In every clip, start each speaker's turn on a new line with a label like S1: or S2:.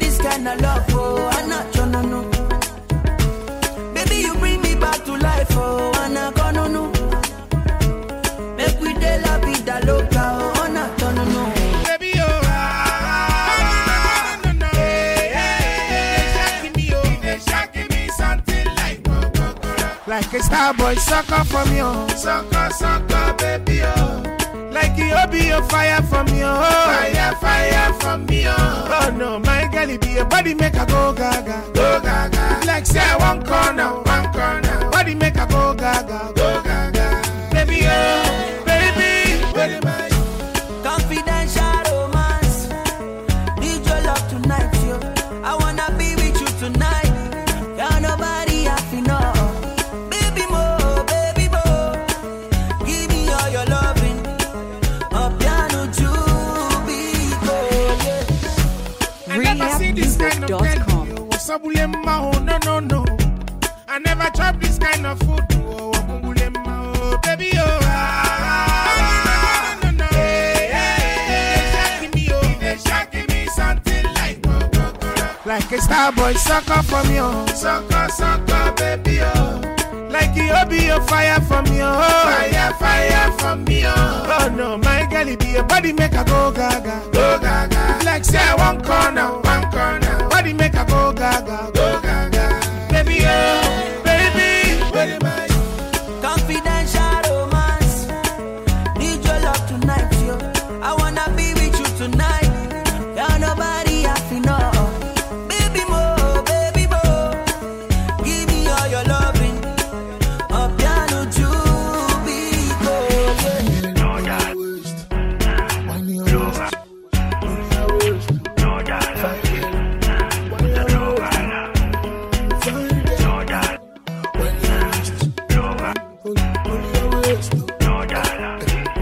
S1: this kind of love, oh, I'm not gonna know. Baby, you bring me back to life, oh, I'm not gonna know. Make we de la vida loca, oh, I'm not gonna know.
S2: Baby, oh, no. They shocking me something like a star boy sucker from you. Sucker, baby, oh. Like you be a fire from me, oh. Fire from me, oh. Oh no, my girl, it be a body make a go gaga. Like say one corner. Body make a go gaga. Baby, oh, baby, what am I?
S1: Confidential romance. Need your love tonight, yo. I wanna be with you tonight. Got nobody happy, no. Baby mo. Give me all your loving.
S3: RehabMusic.com.
S2: No. I never tried this kind of food. Baby, oh, no. They shocking me something like a star boy sucker from you. Sucker, baby, oh. Like you be a fire from me, oh. Fire from me, oh. Oh no, my girl, it be a body make a go gaga. Like say one corner. Body make a go gaga. Baby, oh, baby, what am I?
S1: Confidential romance. Need your love tonight, yo. I wanna be with you tonight. Got nobody happy, no. Baby mo. Give me all your loving.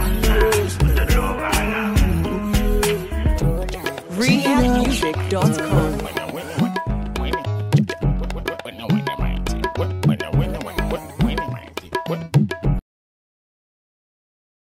S3: RehabMusic.com.